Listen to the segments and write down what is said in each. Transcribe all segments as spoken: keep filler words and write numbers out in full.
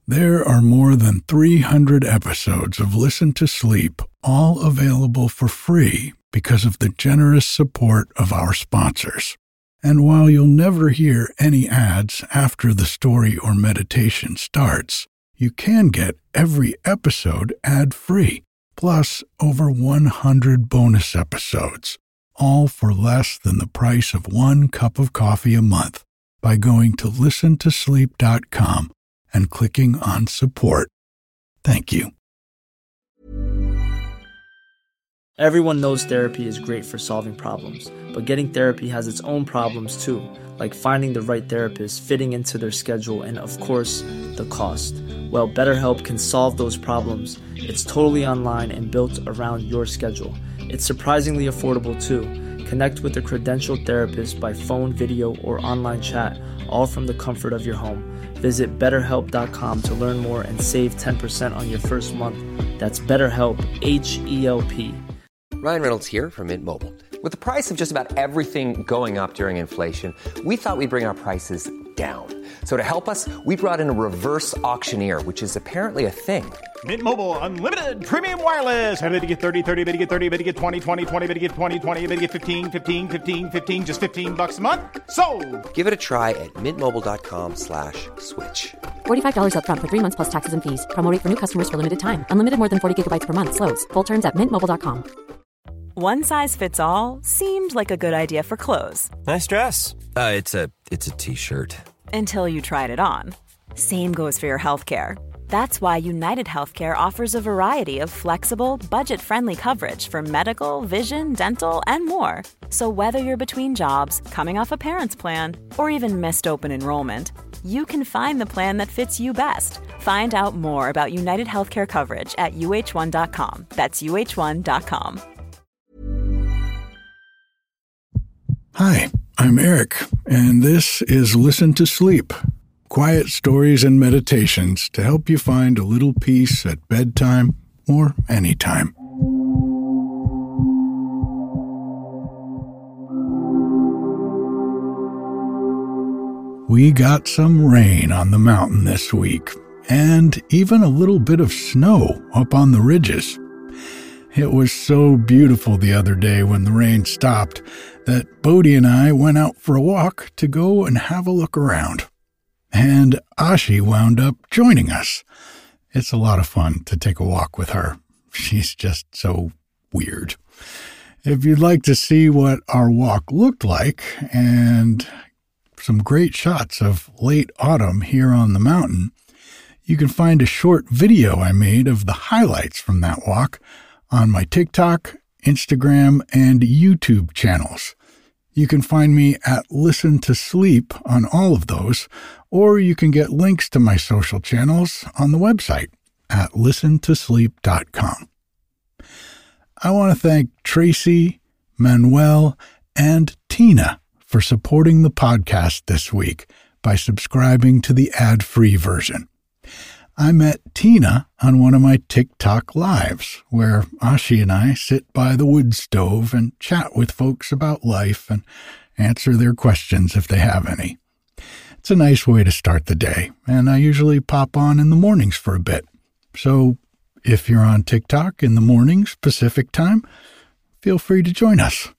There are more than three hundred episodes of Listen to Sleep, all available for free because of the generous support of our sponsors. And while you'll never hear any ads after the story or meditation starts, you can get every episode ad-free, plus over one hundred bonus episodes, all for less than the price of one cup of coffee a month by going to listen to sleep dot com and clicking on support. Thank you. Everyone knows therapy is great for solving problems, but getting therapy has its own problems too, like finding the right therapist, fitting into their schedule, and of course, the cost. Well, BetterHelp can solve those problems. It's totally online and built around your schedule. It's surprisingly affordable too. Connect with a credentialed therapist by phone, video, or online chat, all from the comfort of your home. Visit better help dot com to learn more and save ten percent on your first month. That's BetterHelp, H E L P. Ryan Reynolds here from Mint Mobile. With the price of just about everything going up during inflation, we thought we'd bring our prices down. So to help us, we brought in a reverse auctioneer, which is apparently a thing. Mint Mobile Unlimited Premium Wireless. How to get thirty, thirty, how to get thirty, how to get twenty, twenty, twenty, how to get twenty, twenty, how to get fifteen, fifteen, fifteen, fifteen, just fifteen bucks a month? Sold! Give it a try at mintmobile.com slash switch. forty-five dollars up front for three months plus taxes and fees. Promo rate for new customers for limited time. Unlimited more than forty gigabytes per month. Slows full terms at mint mobile dot com. One size fits all seemed like a good idea for clothes. Nice dress. Uh, it's a it's a t-shirt. Until you tried it on. Same goes for your healthcare. That's why United Healthcare offers a variety of flexible, budget-friendly coverage for medical, vision, dental, and more. So whether you're between jobs, coming off a parent's plan, or even missed open enrollment, you can find the plan that fits you best. Find out more about United Healthcare coverage at U H one dot com. That's U H one dot com. Hi, I'm Eric, and this is Listen to Sleep. Quiet stories and meditations to help you find a little peace at bedtime or anytime. We got some rain on the mountain this week, and even a little bit of snow up on the ridges. It was so beautiful the other day when the rain stopped that Bodhi and I went out for a walk to go and have a look around. And Ashi wound up joining us. It's a lot of fun to take a walk with her. She's just so weird. If you'd like to see what our walk looked like and some great shots of late autumn here on the mountain, you can find a short video I made of the highlights from that walk on my TikTok, Instagram, and YouTube channels. You can find me at Listen to Sleep on all of those, or you can get links to my social channels on the website at listen to sleep dot com. I want to thank Tracy, Manuel, and Tina for supporting the podcast this week by subscribing to the ad-free version. I met Tina on one of my TikTok lives, where Ashi and I sit by the wood stove and chat with folks about life and answer their questions if they have any. It's a nice way to start the day, and I usually pop on in the mornings for a bit. So if you're on TikTok in the mornings, Pacific time, feel free to join us.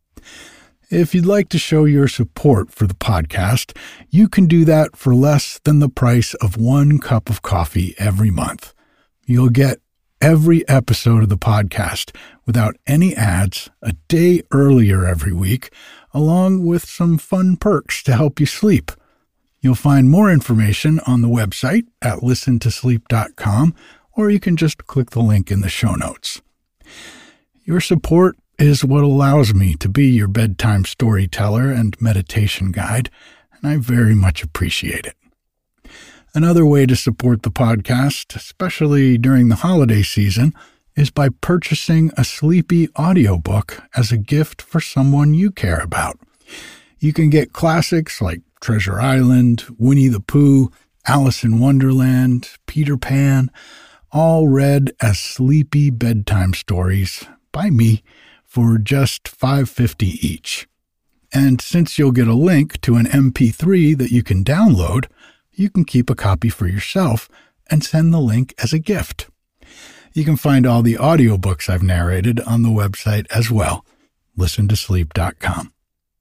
If you'd like to show your support for the podcast, you can do that for less than the price of one cup of coffee every month. You'll get every episode of the podcast without any ads a day earlier every week, along with some fun perks to help you sleep. You'll find more information on the website at listen to sleep dot com, or you can just click the link in the show notes. Your support is what allows me to be your bedtime storyteller and meditation guide, and I very much appreciate it. Another way to support the podcast, especially during the holiday season, is by purchasing a sleepy audiobook as a gift for someone you care about. You can get classics like Treasure Island, Winnie the Pooh, Alice in Wonderland, Peter Pan, all read as sleepy bedtime stories by me for just five dollars and fifty cents each. And since you'll get a link to an M P three that you can download, you can keep a copy for yourself and send the link as a gift. You can find all the audiobooks I've narrated on the website as well, listen to sleep dot com.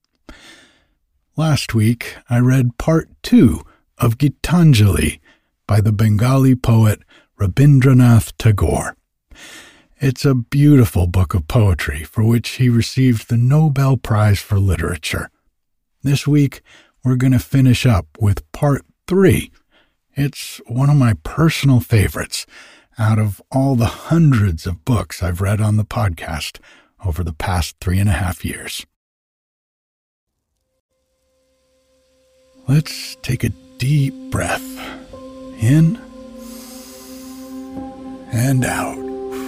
Last week, I read part two of Gitanjali by the Bengali poet Rabindranath Tagore. It's a beautiful book of poetry for which he received the Nobel Prize for Literature. This week, we're going to finish up with part three. It's one of my personal favorites out of all the hundreds of books I've read on the podcast over the past three and a half years. Let's take a deep breath in and out.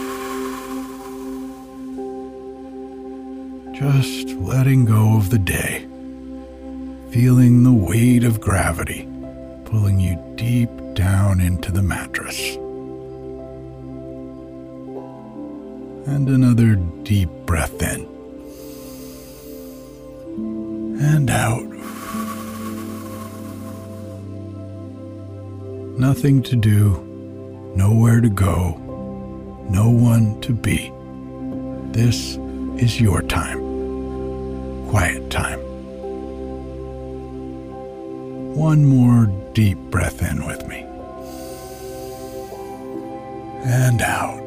Just letting go of the day, feeling the weight of gravity pulling you deep down into the mattress. And another deep breath in and out. Nothing to do, nowhere to go, no one to be. This is your time. Quiet time. One more deep breath in with me. And out.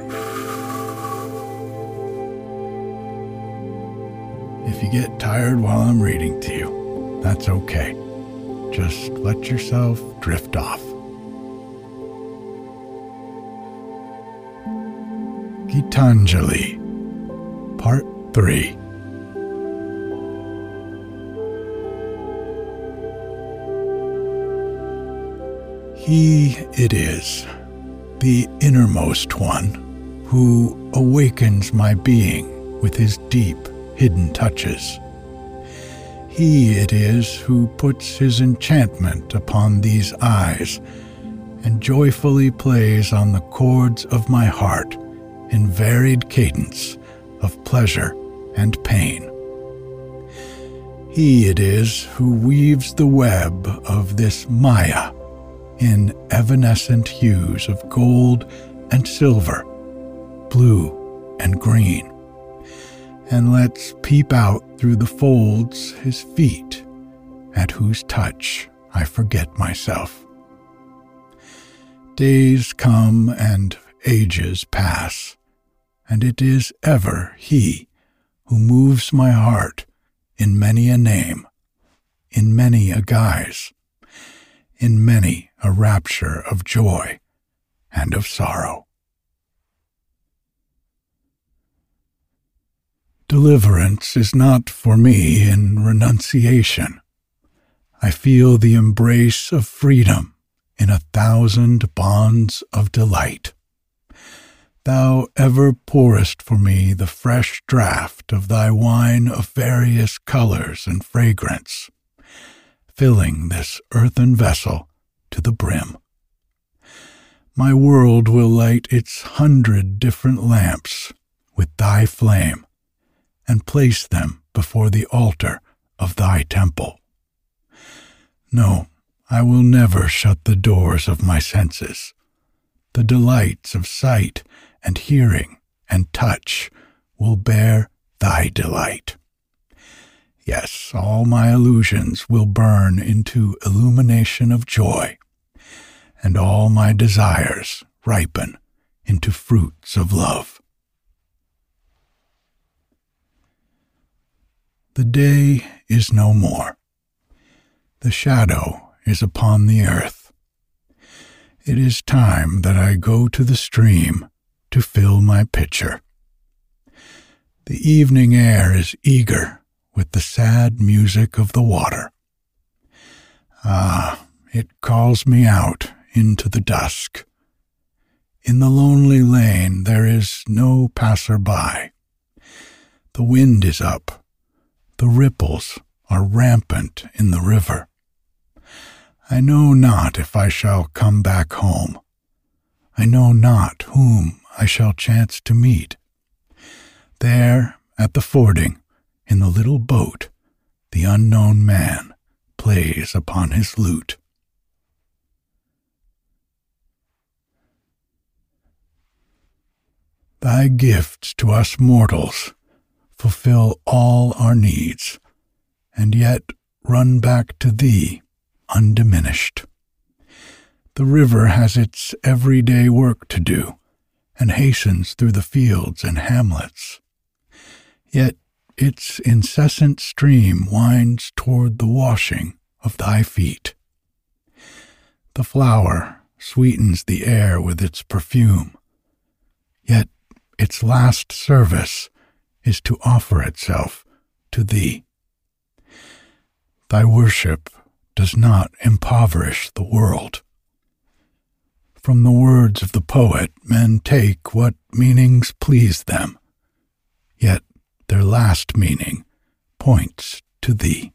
If you get tired while I'm reading to you, that's okay. Just let yourself drift off. Gitanjali, Part three. He it is, the innermost one, who awakens my being with his deep, hidden touches. He it is who puts his enchantment upon these eyes and joyfully plays on the chords of my heart in varied cadence of pleasure and pain. He it is who weaves the web of this Maya in evanescent hues of gold and silver, blue and green, and lets peep out through the folds his feet, at whose touch I forget myself. Days come and ages pass, and it is ever he who moves my heart in many a name, in many a guise, in many a rapture of joy and of sorrow. Deliverance is not for me in renunciation. I feel the embrace of freedom in a thousand bonds of delight. Thou ever pourest for me the fresh draught of thy wine of various colors and fragrance, filling this earthen vessel to the brim. My world will light its hundred different lamps with thy flame, and place them before the altar of thy temple. No, I will never shut the doors of my senses. The delights of sight and hearing and touch will bear thy delight. Yes, all my illusions will burn into illumination of joy, and all my desires ripen into fruits of love. The day is no more. The shadow is upon the earth. It is time that I go to the stream to fill my pitcher. The evening air is eager with the sad music of the water. Ah, it calls me out into the dusk. In the lonely lane there is no passer-by. The wind is up. The ripples are rampant in the river. I know not if I shall come back home. I know not whom I shall chance to meet. There, at the fording, in the little boat, the unknown man plays upon his lute. Thy gifts to us mortals fulfill all our needs, and yet run back to thee undiminished. The river has its everyday work to do, and hastens through the fields and hamlets. Yet its incessant stream winds toward the washing of thy feet. The flower sweetens the air with its perfume, yet its last service is to offer itself to thee. Thy worship does not impoverish the world. From the words of the poet, men take what meanings please them, yet their last meaning points to thee.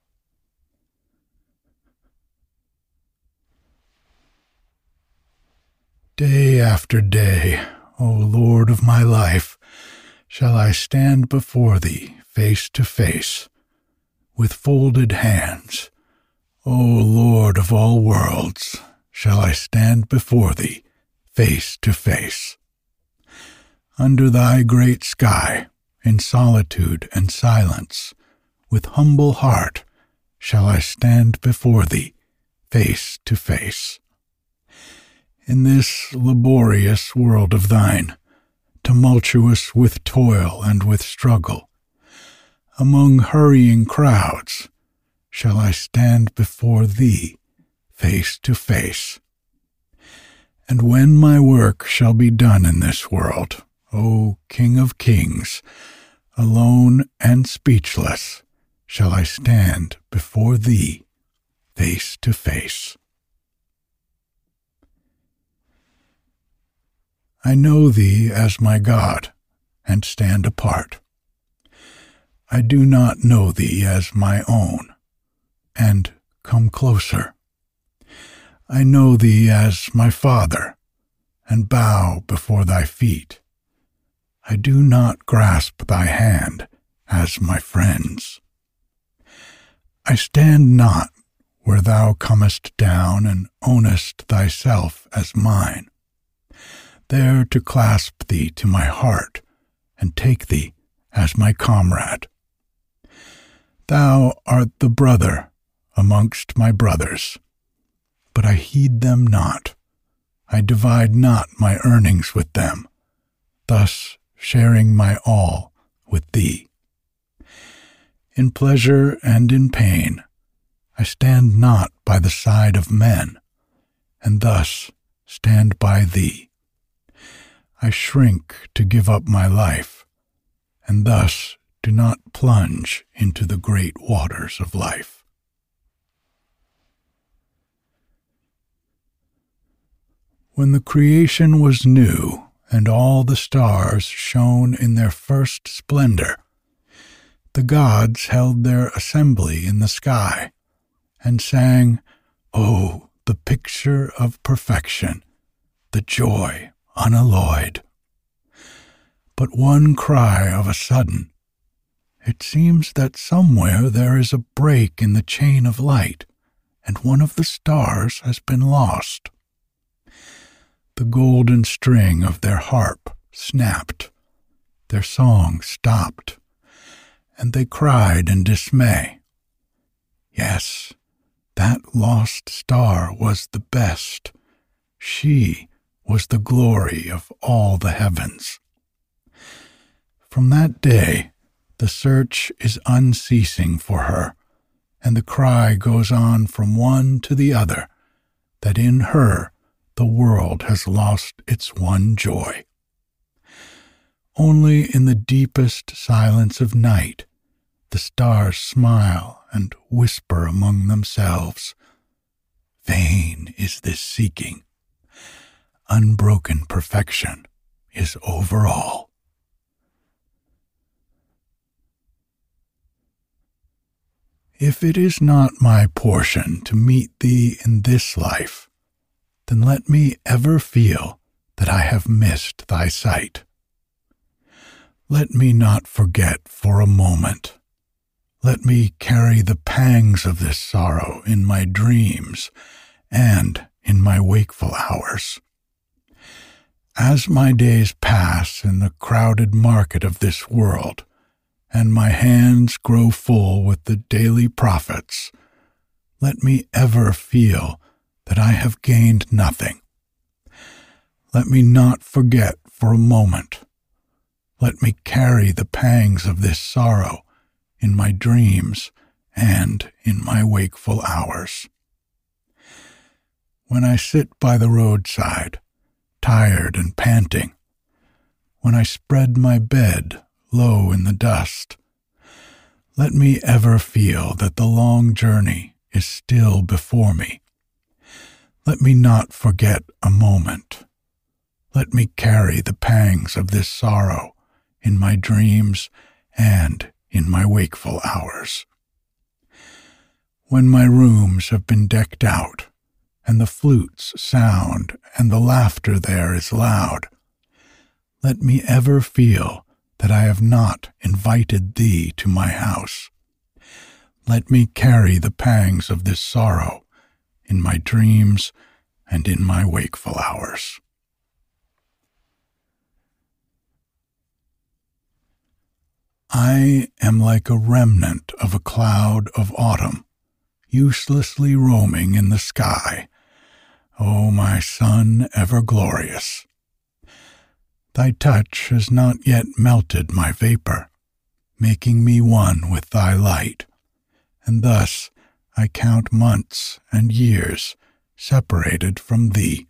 Day after day, O Lord of my life, shall I stand before thee face to face, with folded hands. O Lord of all worlds, shall I stand before thee face to face. Under thy great sky, in solitude and silence, with humble heart, shall I stand before thee face to face. In this laborious world of thine, tumultuous with toil and with struggle, among hurrying crowds, shall I stand before thee face to face. And when my work shall be done in this world, O King of Kings, alone and speechless, shall I stand before thee face to face. I know thee as my God, and stand apart. I do not know thee as my own, and come closer. I know thee as my Father, and bow before thy feet. I do not grasp thy hand as my friends. I stand not where thou comest down and ownest thyself as mine, there to clasp thee to my heart and take thee as my comrade. Thou art the brother amongst my brothers, but I heed them not. I divide not my earnings with them, thus sharing my all with thee. In pleasure and in pain, I stand not by the side of men, and thus stand by thee. I shrink to give up my life, and thus do not plunge into the great waters of life. When the creation was new, and all the stars shone in their first splendor, the gods held their assembly in the sky, and sang, "Oh, the picture of perfection, the joy unalloyed." But one cry of a sudden, "It seems that somewhere there is a break in the chain of light, and one of the stars has been lost." The golden string of their harp snapped, their song stopped, and they cried in dismay. Yes, that lost star was the best. She was the glory of all the heavens. From that day, the search is unceasing for her, and the cry goes on from one to the other, that in her the world has lost its one joy. Only in the deepest silence of night, the stars smile and whisper among themselves, "Vain is this seeking. Unbroken perfection is over all." If it is not my portion to meet thee in this life, then let me ever feel that I have missed thy sight. Let me not forget for a moment. Let me carry the pangs of this sorrow in my dreams and in my wakeful hours. as my days pass in the crowded market of this world, and my hands grow full with the daily profits, let me ever feel that I have gained nothing. Let me not forget for a moment. Let me carry the pangs of this sorrow in my dreams and in my wakeful hours. When I sit by the roadside, tired and panting, when I spread my bed low in the dust, let me ever feel that the long journey is still before me. Let me not forget a moment. Let me carry the pangs of this sorrow in my dreams and in my wakeful hours. When my rooms have been decked out, and the flutes sound, and the laughter there is loud, let me ever feel that I have not invited thee to my house. Let me carry the pangs of this sorrow in my dreams and in my wakeful hours. I am like a remnant of a cloud of autumn, uselessly roaming in the sky, O my sun ever glorious. Thy touch has not yet melted my vapor, making me one with thy light, and thus I count months and years separated from thee.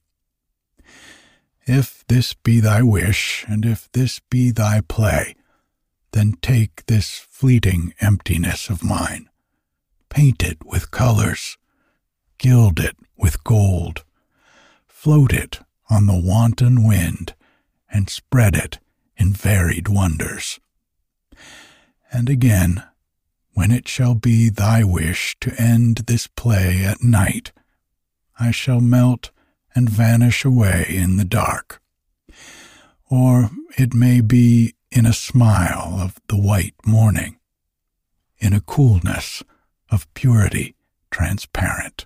If this be thy wish, and if this be thy play, then take this fleeting emptiness of mine, paint it with colors, gild it with gold, float it on the wanton wind, and spread it in varied wonders. And again, when it shall be thy wish to end this play at night, I shall melt and vanish away in the dark. Or it may be in a smile of the white morning, in a coolness of purity transparent.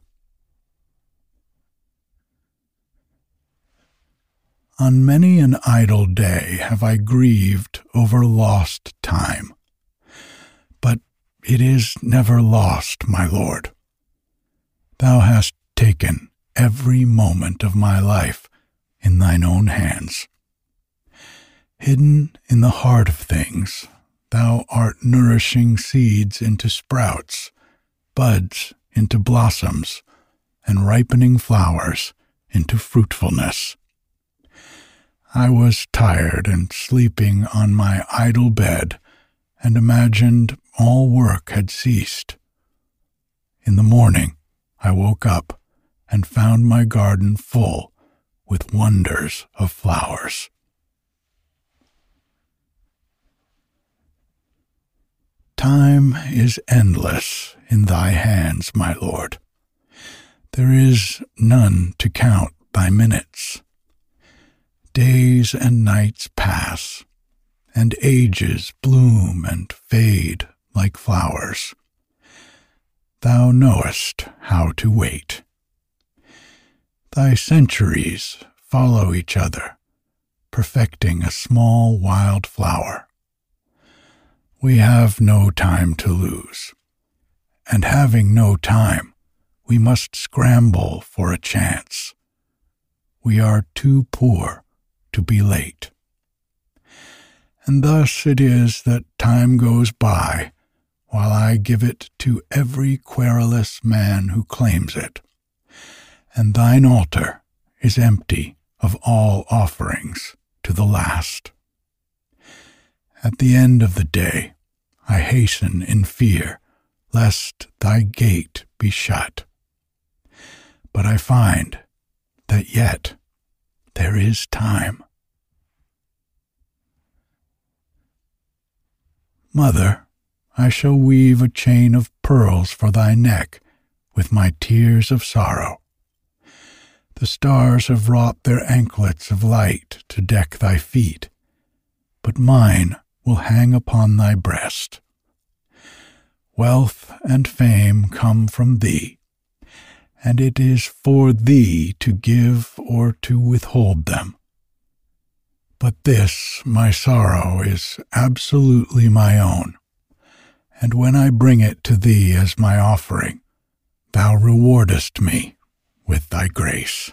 On many an idle day have I grieved over lost time, but it is never lost, my Lord. Thou hast taken every moment of my life in thine own hands. Hidden in the heart of things, thou art nourishing seeds into sprouts, buds into blossoms, and ripening flowers into fruitfulness. I was tired and sleeping on my idle bed, and imagined all work had ceased. In the morning I woke up and found my garden full with wonders of flowers. Time is endless in thy hands, my Lord. There is none to count thy minutes. Days and nights pass, and ages bloom and fade like flowers. Thou knowest how to wait. Thy centuries follow each other, perfecting a small wild flower. We have no time to lose, and having no time, we must scramble for a chance. We are too poor to be late. And thus it is that time goes by, while I give it to every querulous man who claims it, and thine altar is empty of all offerings to the last. At the end of the day, I hasten in fear, lest thy gate be shut. But I find that yet there is time. Mother, I shall weave a chain of pearls for thy neck with my tears of sorrow. The stars have wrought their anklets of light to deck thy feet, but mine will hang upon thy breast. Wealth and fame come from thee, and it is for thee to give or to withhold them. But this, my sorrow, is absolutely my own, and when I bring it to thee as my offering, thou rewardest me with thy grace.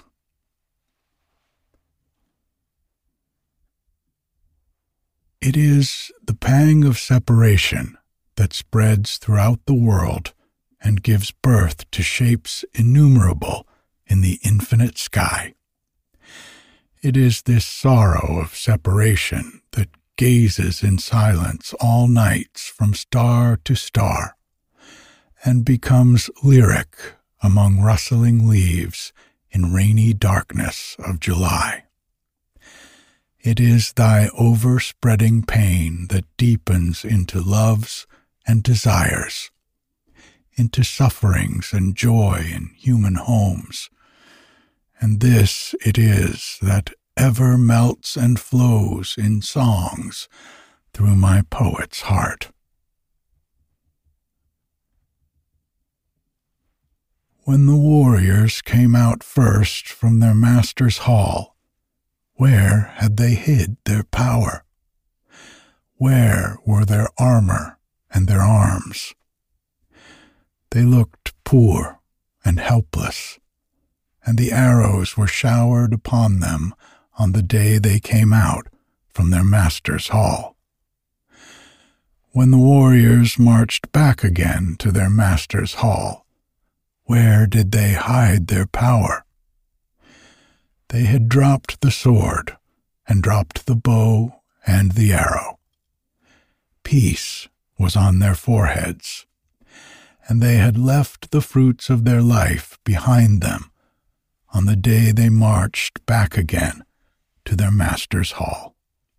It is the pang of separation that spreads throughout the world and gives birth to shapes innumerable in the infinite sky. It is this sorrow of separation that gazes in silence all nights from star to star, and becomes lyric among rustling leaves in rainy darkness of July. It is thy overspreading pain that deepens into loves and desires, into sufferings and joy in human homes, and this it is that ever melts and flows in songs through my poet's heart. When the warriors came out first from their master's hall, where had they hid their power? Where were their armor and their arms? They looked poor and helpless, and the arrows were showered upon them on the day they came out from their master's hall. When the warriors marched back again to their master's hall, where did they hide their power? They had dropped the sword, and dropped the bow and the arrow. Peace was on their foreheads, and they had left the fruits of their life behind them on the day they marched back again to their master's hall.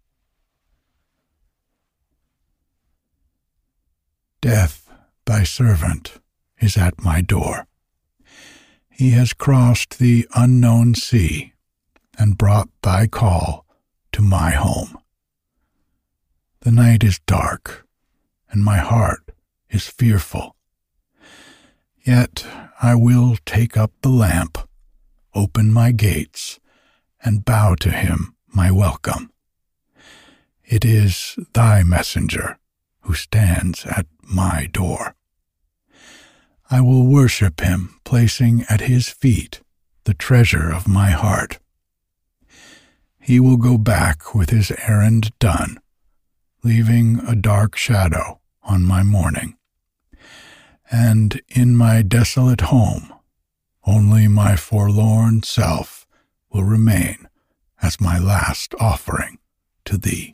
Death, thy servant, is at my door. He has crossed the unknown sea and brought thy call to my home. The night is dark, and my heart is fearful. Yet I will take up the lamp, open my gates, and bow to him my welcome. It is thy messenger who stands at my door. I will worship him, placing at his feet the treasure of my heart. He will go back with his errand done, leaving a dark shadow on my mourning. And in my desolate home, only my forlorn self will remain as my last offering to thee.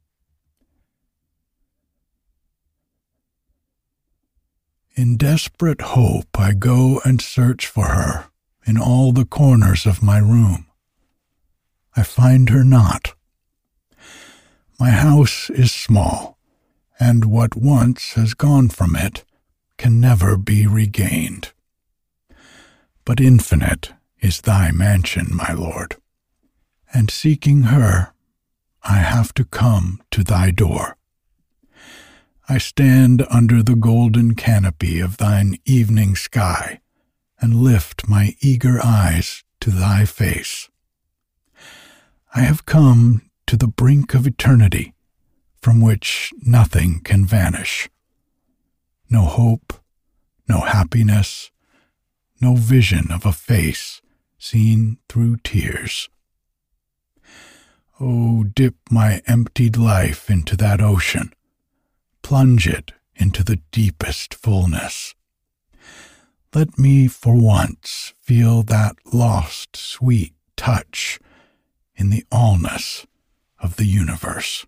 In desperate hope I go and search for her in all the corners of my room. I find her not. My house is small, and what once has gone from it can never be regained. But infinite is thy mansion, my Lord, and seeking her, I have to come to thy door. I stand under the golden canopy of thine evening sky, and lift my eager eyes to thy face. I have come to the brink of eternity, from which nothing can vanish. No hope, no happiness, no vision of a face seen through tears. Oh, dip my emptied life into that ocean, plunge it into the deepest fullness. Let me for once feel that lost sweet touch in the allness of the universe.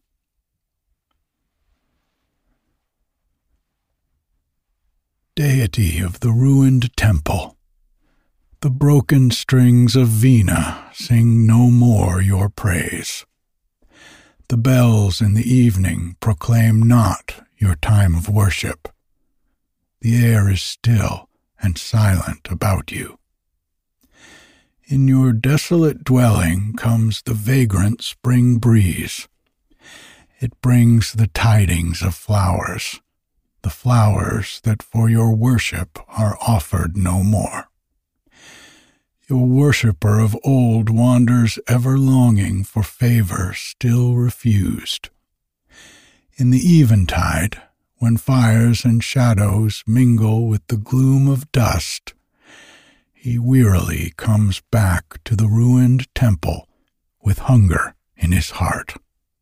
Deity of the ruined temple, the broken strings of Vina sing no more your praise. The bells in the evening proclaim not your time of worship. The air is still and silent about you. In your desolate dwelling comes the vagrant spring breeze. It brings the tidings of flowers, the flowers that for your worship are offered no more. Your worshipper of old wanders ever longing for favor still refused. In the eventide, when fires and shadows mingle with the gloom of dust, he wearily comes back to the ruined temple with hunger in his heart.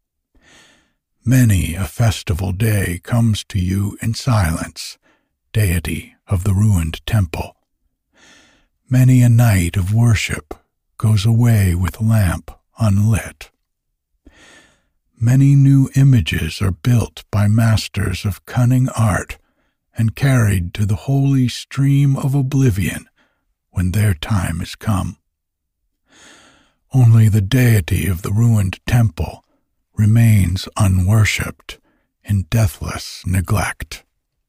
Many a festival day comes to you in silence, deity of the ruined temple. Many a night of worship goes away with lamp unlit. Many new images are built by masters of cunning art and carried to the holy stream of oblivion when their time is come. Only the deity of the ruined temple remains unworshipped in deathless neglect.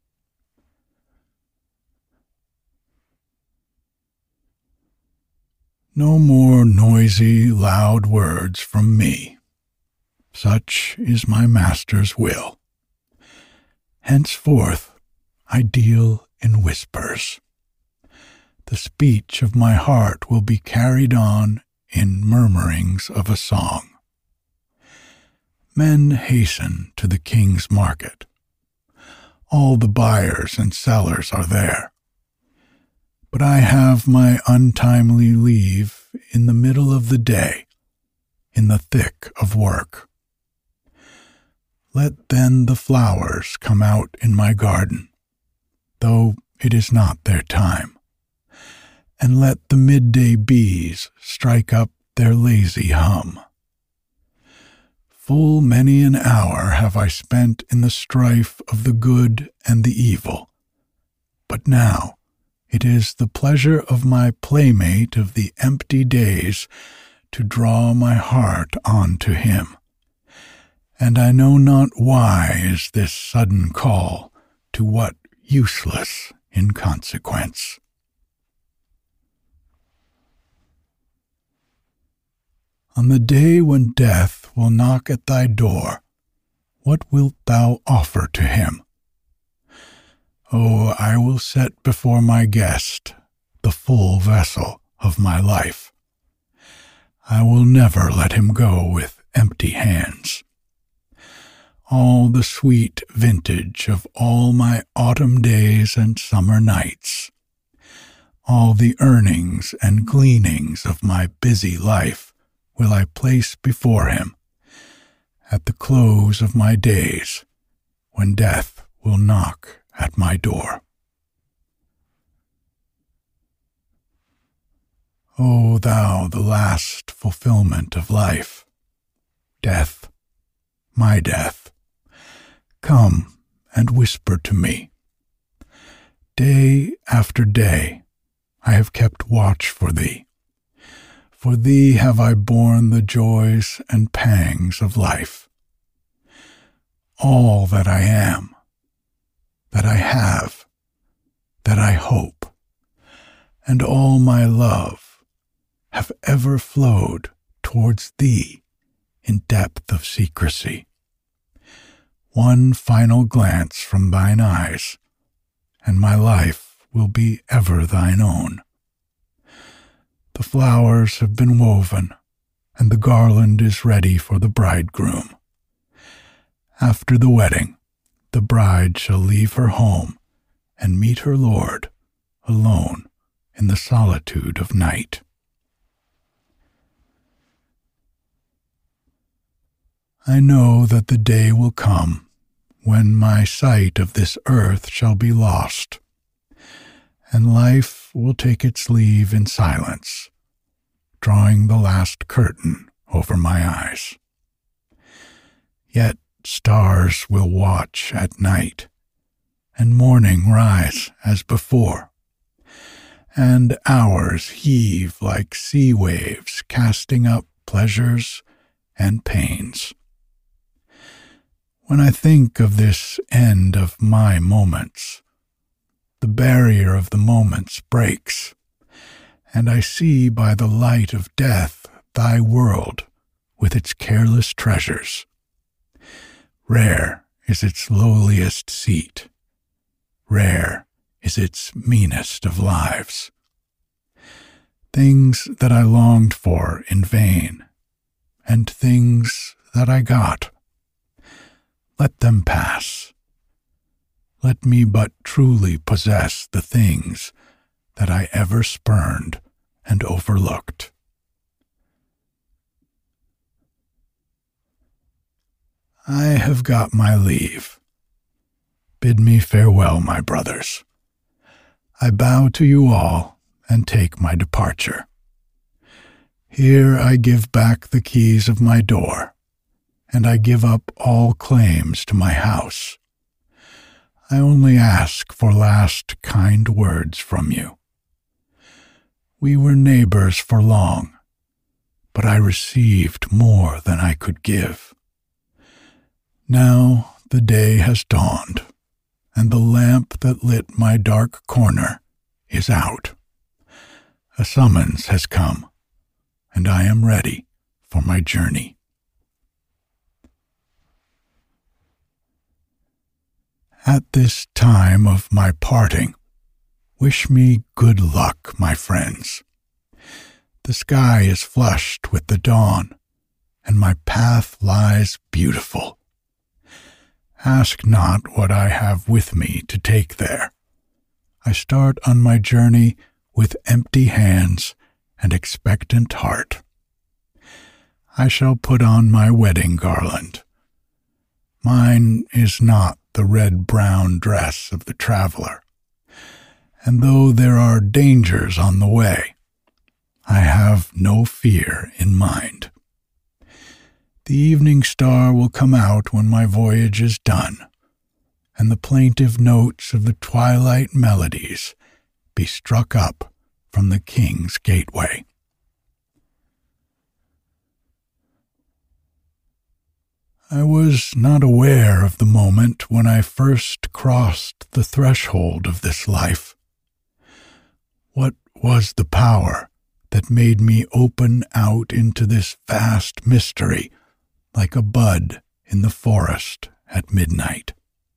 No more noisy, loud words from me. Such is my master's will. Henceforth I deal in whispers. The speech of my heart will be carried on in murmurings of a song. Men hasten to the king's market. All the buyers and sellers are there. But I have my untimely leave in the middle of the day, in the thick of work. Let then the flowers come out in my garden, though it is not their time, and let the midday bees strike up their lazy hum. Full many an hour have I spent in the strife of the good and the evil, but now it is the pleasure of my playmate of the empty days to draw my heart on to him. And I know not why is this sudden call to what useless inconsequence. On the day when death will knock at thy door, what wilt thou offer to him? Oh, I will set before my guest the full vessel of my life. I will never let him go with empty hands. All the sweet vintage of all my autumn days and summer nights, all the earnings and gleanings of my busy life will I place before him at the close of my days, when death will knock at my door. O thou, the last fulfillment of life, death, my death, come and whisper to me. Day after day I have kept watch for thee. For thee have I borne the joys and pangs of life. All that I am, that I have, that I hope, and all my love have ever flowed towards thee in depth of secrecy. One final glance from thine eyes, and my life will be ever thine own. The flowers have been woven, and the garland is ready for the bridegroom. After the wedding, the bride shall leave her home and meet her lord alone in the solitude of night. I know that the day will come when my sight of this earth shall be lost, and life will take its leave in silence, drawing the last curtain over my eyes. Yet stars will watch at night, and morning rise as before, and hours heave like sea waves, casting up pleasures and pains. When I think of this end of my moments, the barrier of the moments breaks, and I see by the light of death thy world with its careless treasures. Rare is its lowliest seat, rare is its meanest of lives. things that I longed for in vain, and things that I got. Let them pass. Let me but truly possess the things that I ever spurned and overlooked. I have got my leave. Bid me farewell, my brothers. I bow to you all and take my departure. Here I give back the keys of my door, and I give up all claims to my house. I only ask for last kind words from you. We were neighbors for long, but I received more than I could give. Now the day has dawned, and the lamp that lit my dark corner is out. A summons has come, and I am ready for my journey. At this time of my parting, wish me good luck, my friends. The sky is flushed with the dawn, and my path lies beautiful. Ask not what I have with me to take there. I start on my journey with empty hands and expectant heart. I shall put on my wedding garland. Mine is not the red-brown dress of the traveler, and though there are dangers on the way, I have no fear in mind. The evening star will come out when my voyage is done, and the plaintive notes of the twilight melodies be struck up from the king's gateway. I was not aware of the moment when I first crossed the threshold of this life. What was the power that made me open out into this vast mystery like a bud in the forest at midnight?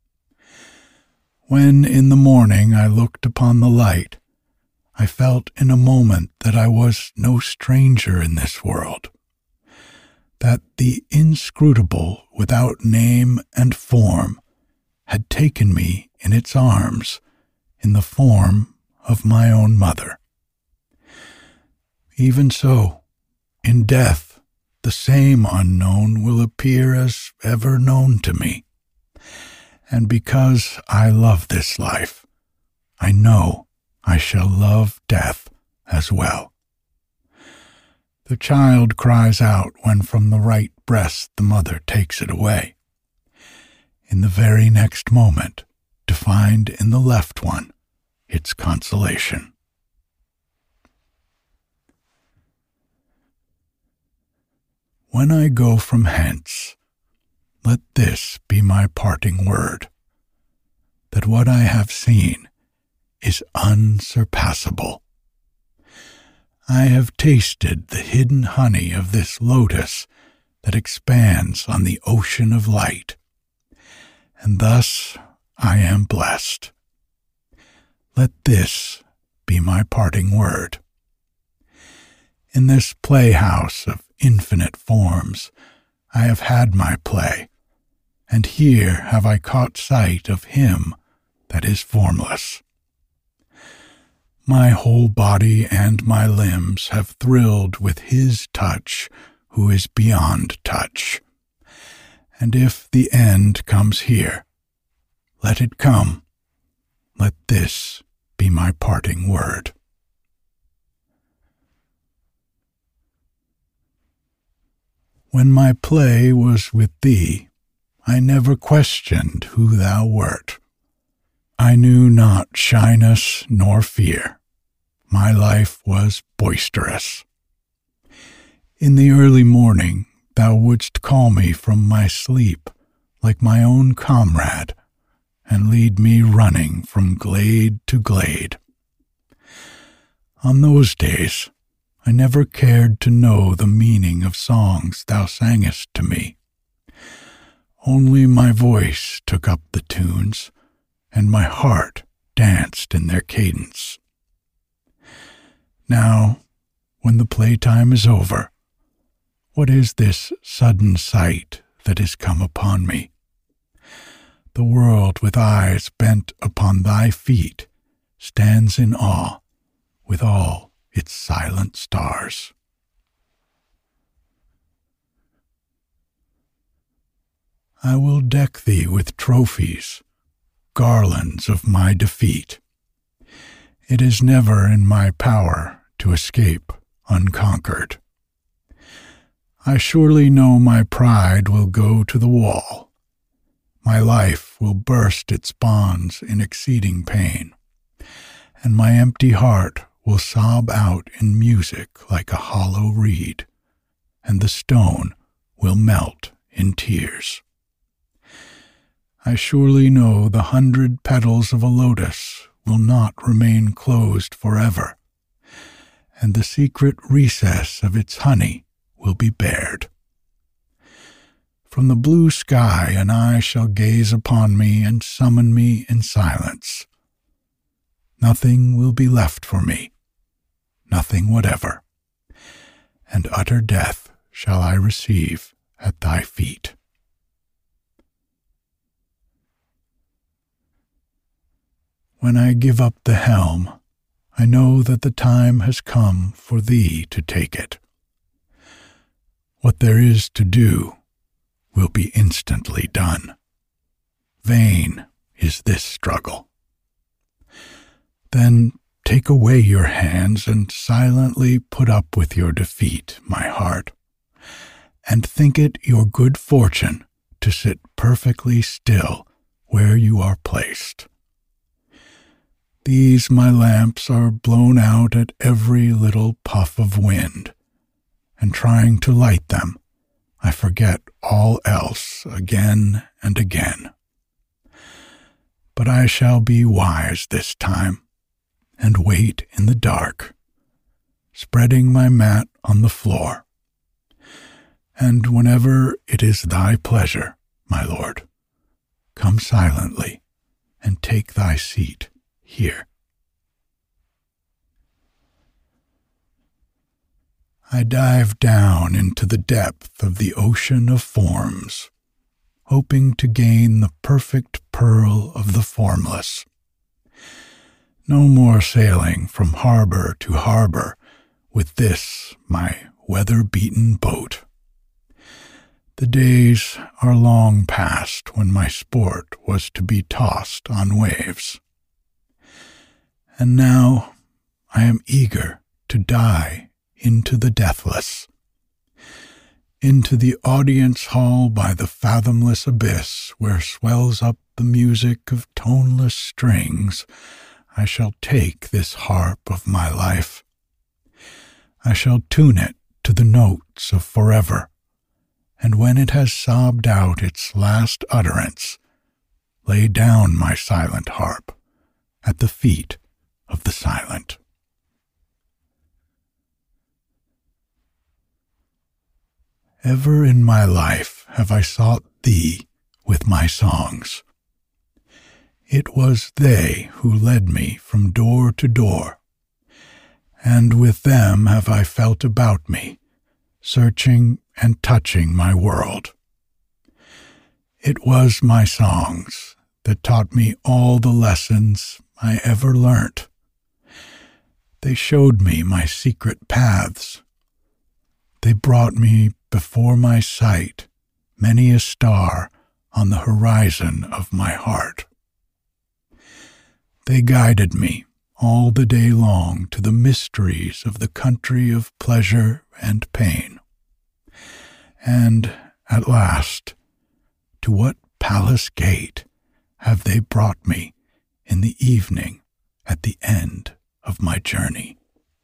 When in the morning I looked upon the light, I felt in a moment that I was no stranger in this world, that the inscrutable without name and form had taken me in its arms in the form of my own mother. Even so, in death, the same unknown will appear as ever known to me, and because I love this life, I know I shall love death as well. The child cries out when from the right breast the mother takes it away, in the very next moment to find in the left one its consolation. When I go from hence, let this be my parting word, that what I have seen is unsurpassable. I have tasted the hidden honey of this lotus that expands on the ocean of light, and thus I am blessed. Let this be my parting word. In this playhouse of infinite forms, I have had my play, and here have I caught sight of him that is formless. My whole body and my limbs have thrilled with his touch who is beyond touch. And if the end comes here, let it come. Let this be my parting word. When my play was with thee, I never questioned who thou wert. I knew not shyness nor fear. My life was boisterous. In the early morning thou wouldst call me from my sleep like my own comrade, and lead me running from glade to glade. On those days I never cared to know the meaning of songs thou sangest to me. Only my voice took up the tunes, and my heart danced in their cadence. Now when the playtime is over, what is this sudden sight that is come upon me? The world with eyes bent upon thy feet stands in awe with all its silent stars. I will deck thee with trophies, garlands of my defeat. It is never in my power to escape unconquered. I surely know my pride will go to the wall. My life will burst its bonds in exceeding pain, and my empty heart will sob out in music like a hollow reed, and the stone will melt in tears. I surely know the hundred petals of a lotus will not remain closed forever, and the secret recess of its honey will be bared. From the blue sky an eye shall gaze upon me and summon me in silence. Nothing will be left for me, nothing whatever, and utter death shall I receive at thy feet. When I give up the helm, I know that the time has come for thee to take it. What there is to do will be instantly done. Vain is this struggle. Then take away your hands and silently put up with your defeat, my heart, and think it your good fortune to sit perfectly still where you are placed. These my lamps are blown out at every little puff of wind, and trying to light them, I forget all else again and again. But I shall be wise this time, and wait in the dark, spreading my mat on the floor. And whenever it is thy pleasure, my lord, come silently and take thy seat here. I dive down into the depth of the ocean of forms, hoping to gain the perfect pearl of the formless. No more sailing from harbor to harbor with this, my weather-beaten boat. The days are long past when my sport was to be tossed on waves. And now I am eager to die into the deathless, into the audience hall by the fathomless abyss where swells up the music of toneless strings. I shall take this harp of my life. I shall tune it to the notes of forever, and when it has sobbed out its last utterance, lay down my silent harp at the feet of the silent. Ever in my life have I sought thee with my songs. It was they who led me from door to door, and with them have I felt about me, searching and touching my world. It was my songs that taught me all the lessons I ever learnt. They showed me my secret paths. They brought me before my sight many a star on the horizon of my heart. They guided me all the day long to the mysteries of the country of pleasure and pain. And at last, to what palace gate have they brought me in the evening at the end of my journey?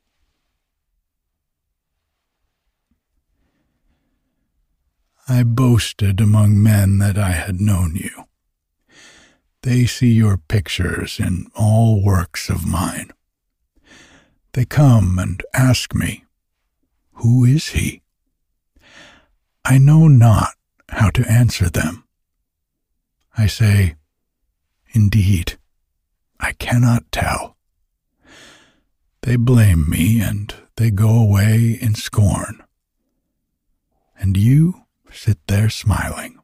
I boasted among men that I had known you. They see your pictures in all works of mine. They come and ask me, who is he? I know not how to answer them. I say, indeed, I cannot tell. They blame me, and they go away in scorn, and you sit there smiling.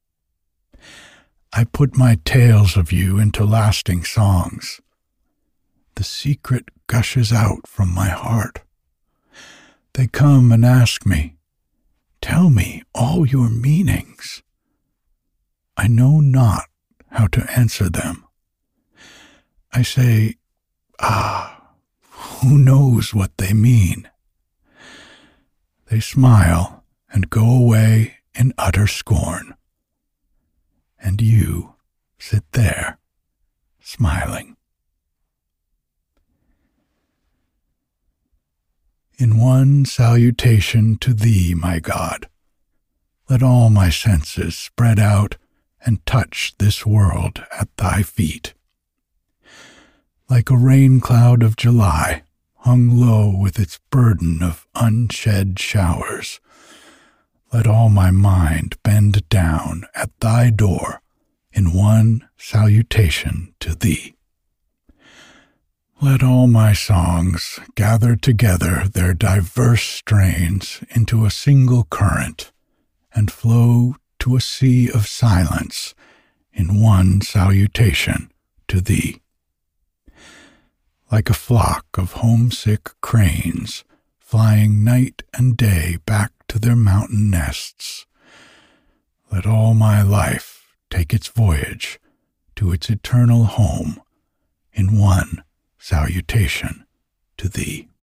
I put my tales of you into lasting songs. The secret gushes out from my heart. They come and ask me, tell me all your meanings. I know not how to answer them. I say, ah, who knows what they mean? They smile and go away in utter scorn, and you sit there, smiling. In one salutation to thee, my God, let all my senses spread out and touch this world at thy feet. Like a rain cloud of July, hung low with its burden of unshed showers, let all my mind bend down at thy door in one salutation to thee. Let all my songs gather together their diverse strains into a single current and flow to a sea of silence in one salutation to thee. Like a flock of homesick cranes flying night and day back to their mountain nests, let all my life take its voyage to its eternal home in one salutation to thee.